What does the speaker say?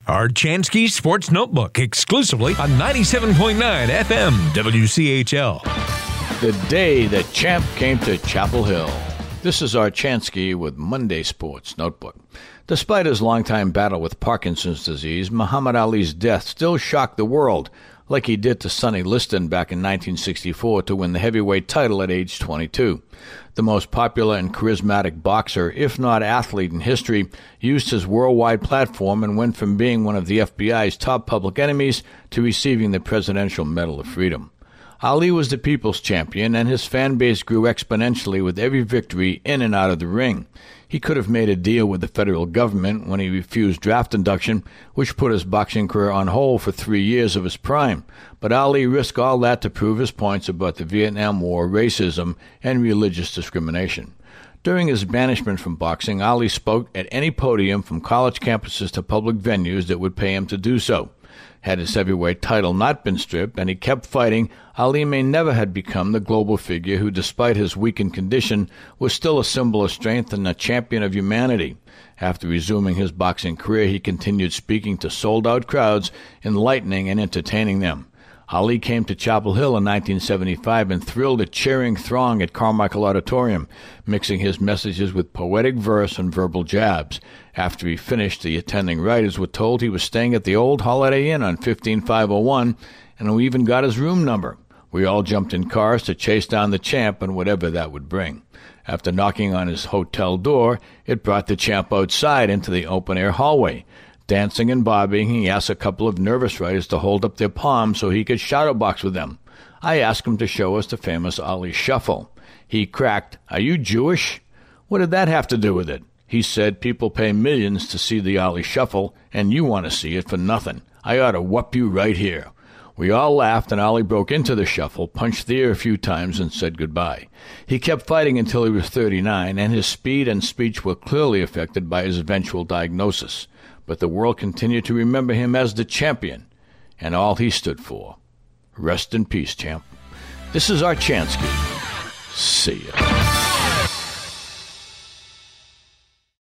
Archansky Sports Notebook, exclusively on 97.9 FM WCHL. The day the champ came to Chapel Hill. This is Archansky with Monday Sports Notebook. Despite his longtime battle with Parkinson's disease, Muhammad Ali's death still shocked the world, like he did to Sonny Liston back in 1964 to win the heavyweight title at age 22. The most popular and charismatic boxer, if not athlete in history, used his worldwide platform and went from being one of the FBI's top public enemies to receiving the Presidential Medal of Freedom. Ali was the people's champion, and his fan base grew exponentially with every victory in and out of the ring. He could have made a deal with the federal government when he refused draft induction, which put his boxing career on hold for 3 years of his prime. But Ali risked all that to prove his points about the Vietnam War, racism, and religious discrimination. During his banishment from boxing, Ali spoke at any podium from college campuses to public venues that would pay him to do so. Had his heavyweight title not been stripped and he kept fighting, Ali may never have become the global figure who, despite his weakened condition, was still a symbol of strength and a champion of humanity. After resuming his boxing career, he continued speaking to sold-out crowds, enlightening and entertaining them. Ali came to Chapel Hill in 1975 and thrilled a cheering throng at Carmichael Auditorium, mixing his messages with poetic verse and verbal jabs. After he finished, the attending writers were told he was staying at the old Holiday Inn on 15501, and we even got his room number. We all jumped in cars to chase down the champ and whatever that would bring. After knocking on his hotel door, it brought the champ outside into the open-air hallway. Dancing and bobbing, he asked a couple of nervous writers to hold up their palms so he could shadowbox with them. I asked him to show us the famous Ali Shuffle. He cracked, "Are you Jewish?" What did that have to do with it? He said, "People pay millions to see the Ali Shuffle, and you want to see it for nothing. I ought to whoop you right here." We all laughed, and Ali broke into the shuffle, punched the air a few times, and said goodbye. He kept fighting until he was 39, and his speed and speech were clearly affected by his eventual diagnosis. But the world continued to remember him as the champion and all he stood for. Rest in peace, champ. This is Archansky. See ya.